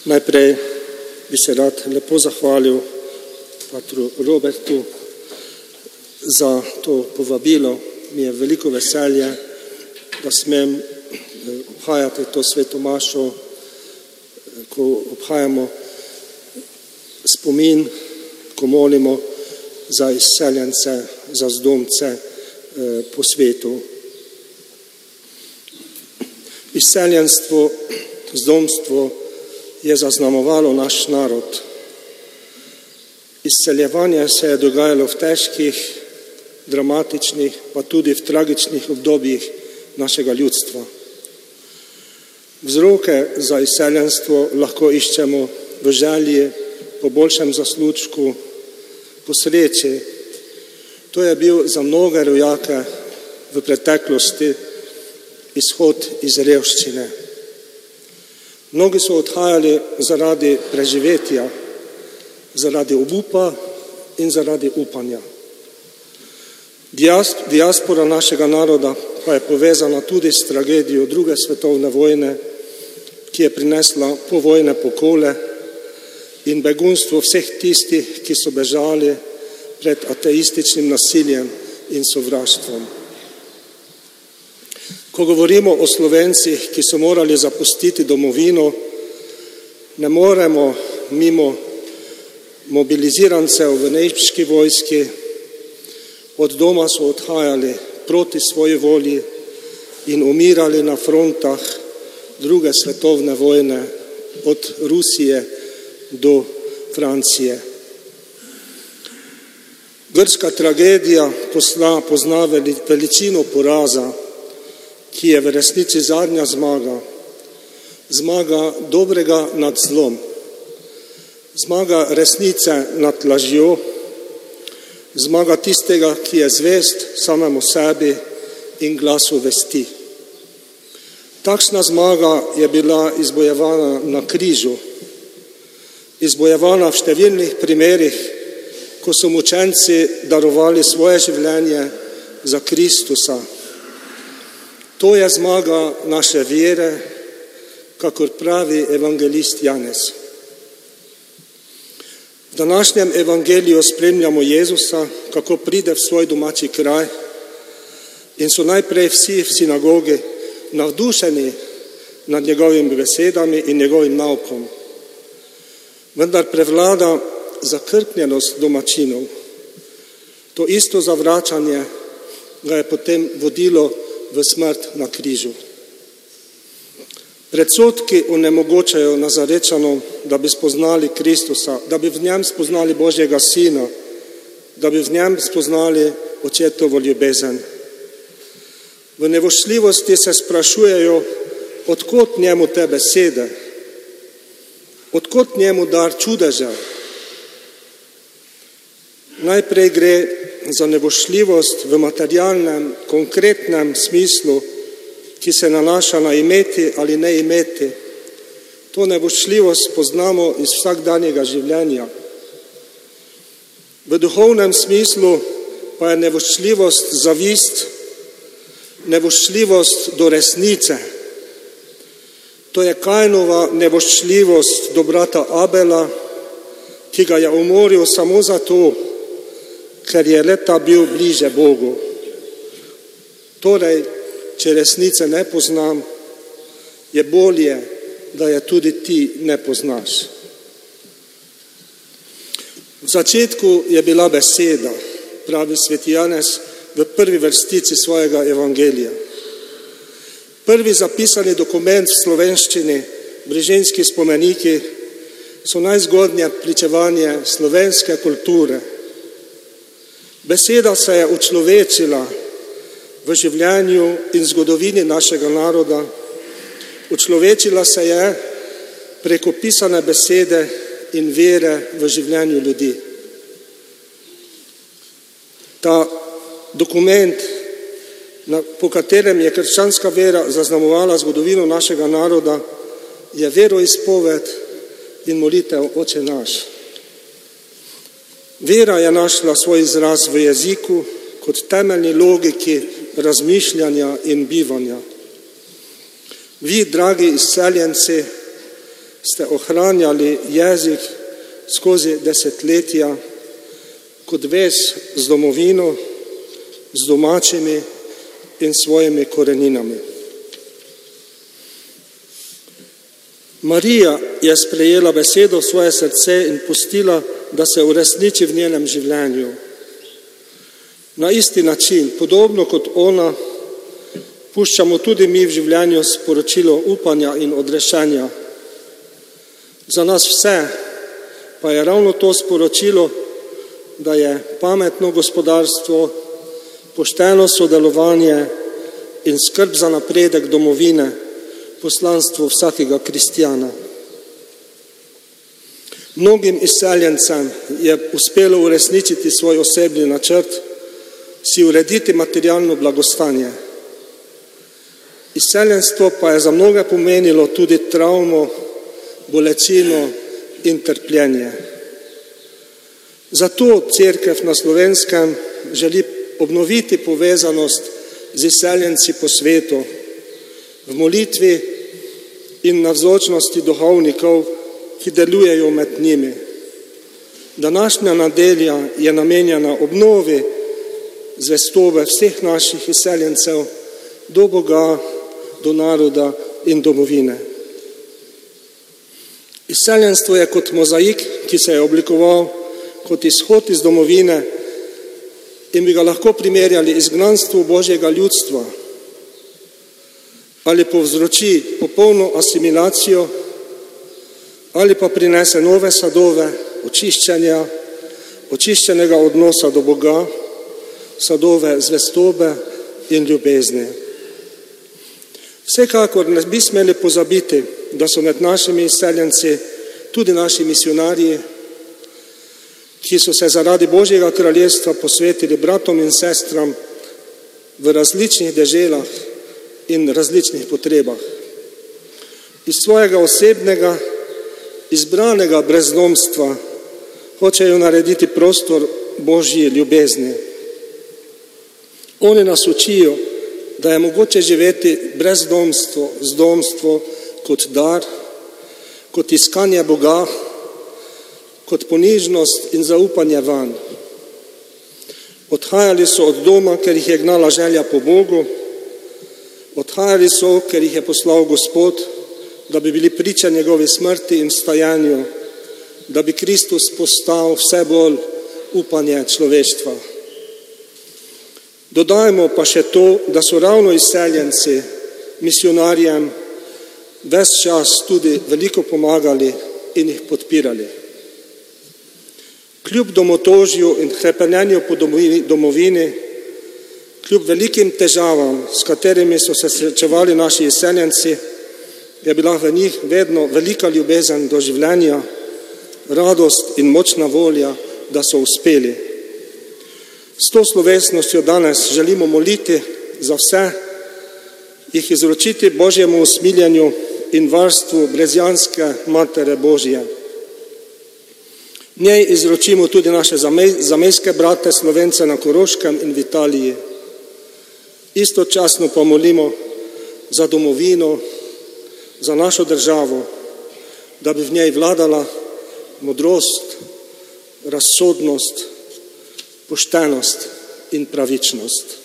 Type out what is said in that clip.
Najprej bi se rad lepo zahvalil patru Robertu za to povabilo. Mi je veliko veselje, da smem obhajati to sveto mašo, ko obhajamo spomin, ko molimo za izseljence, za zdomce po svetu. Izseljenstvo, zdomstvo je zaznamovalo naš narod. Izseljevanje se je dogajalo v težkih, dramatičnih, pa tudi v tragičnih obdobjih našega ljudstva. Vzroke za izseljenstvo lahko iščemo v želji po boljšem zaslužku, po sreči. To je bil za mnoge rojake v preteklosti izhod iz revščine. Mnogi so odhajali zaradi preživetja, zaradi obupa in zaradi upanja. Diaspora našega naroda pa je povezana tudi s tragedijo druge svetovne vojne, ki je prinesla povojne pokole in begunstvo vseh tistih, ki so bežali pred ateističnim nasiljem in sovraštvom. Ko govorimo o Slovencih, ki so morali zapustiti domovino, ne moremo mimo mobilizirancev v nemški vojski. Od doma so odhajali proti svoji volji in umirali na frontah druge svetovne vojne, od Rusije do Francije. Grška tragedija pozna veličino poraza, ki je v resnici zadnja zmaga. Zmaga dobrega nad zlom. Zmaga resnice nad lažjo. Zmaga tistega, ki je zvest samemu sebi in glasu vesti. Takšna zmaga je bila izbojevana na križu. Izbojevana v številnih primerih, ko so mučenci darovali svoje življenje za Kristusa. To je zmaga naše vere, kakor pravi evangelist Janez. V današnjem evangeliju spremljamo Jezusa, kako pride v svoj domači kraj in so najprej vsi v sinagogi navdušeni nad njegovimi besedami in njegovim naukom. Vendar prevlada zakrknjenost domačinov. To isto zavračanje ga je potem vodilo v smrt na križu. Predsodki onemogočajo Nazarečanom, da bi spoznali Kristusa, da bi v njem spoznali Božjega Sina, da bi v njem spoznali očetovo ljubezen. V nevoščljivosti se sprašujejo, odkot njemu te besede, odkot njemu dar čudežev. Najprej gre za nevoščljivost v materialnem, konkretnem smislu, ki se nanaša na imeti ali ne imeti. To nevoščljivost poznamo iz vsakdanjega življenja. V duhovnem smislu pa je nevoščljivost zavist, nevoščljivost do resnice. To je Kainova nevoščljivost do brata Abela, ki ga je umoril samo zato, ker je le-ta bil bliže Bogu. Torej, če resnice ne poznam, je bolje, da je tudi ti ne poznaš. V začetku je bila beseda, pravi sveti Janez v prvi vrstici svojega evangelija. Prvi zapisani dokument v slovenščini, Brižinski spomeniki, so najzgodnje pričevanje slovenske kulture. Beseda se je učlovečila v življenju in zgodovini našega naroda. Učlovečila se je preko pisane besede in vere v življenju ljudi. Ta dokument, po katerem je krščanska vera zaznamovala zgodovino našega naroda, je veroizpoved in molitev Oče naš. Vera je našla svoj izraz v jeziku kot temeljni logiki razmišljanja in bivanja. Vi, dragi izseljenci, ste ohranjali jezik skozi desetletja kot vez z domovino, z domačimi in svojimi koreninami. Marija je sprejela besedo v svoje srce in pustila, da se uresniči v njenem življenju. Na isti način, podobno kot ona, puščamo tudi mi v življenju sporočilo upanja in odrešenja. Za nas vse pa je ravno to sporočilo, da je pametno gospodarstvo, pošteno sodelovanje in skrb za napredek domovine poslanstvo vsakega kristjana. Mnogim izseljencem je uspelo uresničiti svoj osebni načrt, si urediti materialno blagostanje. Izseljenstvo pa je za mnoge pomenilo tudi travmo, bolečino in trpljenje. Zato Cerkev na Slovenskem želi obnoviti povezanost z izseljenci po svetu, v molitvi in navzočnosti duhovnikov, ki delujejo med njimi. Današnja nedelja je namenjena obnovi zvestobe vseh naših izseljencev do Boga, do naroda in domovine. Izseljenstvo je kot mozaik, ki se je oblikoval kot izhod iz domovine in bi ga lahko primerjali izgnanstvu Božjega ljudstva, ali povzroči popolno asimilacijo, ali pa prinese nove sadove očiščenja, očiščenega odnosa do Boga, sadove zvestobe in ljubezni. Vsekakor ne bi smeli pozabiti, da so med našimi izseljenci tudi naši misionarji, ki so se zaradi Božjega kraljestva posvetili bratom in sestram v različnih deželah in različnih potrebah. Iz svojega osebnega, izbranega brezdomstva hočejo narediti prostor Božji ljubezni. Oni nas učijo, da je mogoče živeti brezdomstvo, zdomstvo kot dar, kot iskanje Boga, kot ponižnost in zaupanje vanj. Odhajali so od doma, ker jih je gnala želja po Bogu, odhajali so, ker jih je poslal Gospod, da bi bili priča njegovi smrti in vstajanju, da bi Kristus postal vse bolj upanje človeštva. Dodajmo pa še to, da so ravno izseljenci misionarjem ves čas tudi veliko pomagali in jih podpirali. Kljub domotožju in hrepenenju po domovini, kljub velikim težavam, s katerimi so se srečevali naši izseljenci, je bila v njih vedno velika ljubezen do življenja, radost in močna volja, da so uspeli. S to slovesnostjo danes želimo moliti za vse, jih izročiti Božjemu usmiljenju in varstvu brezjanske Matere Božje. Njej izročimo tudi naše zamejske brate Slovence na Koroškem in v Italiji. Istočasno pa molimo za domovino, za našo državo, da bi v njej vladala modrost, razsodnost, poštenost in pravičnost.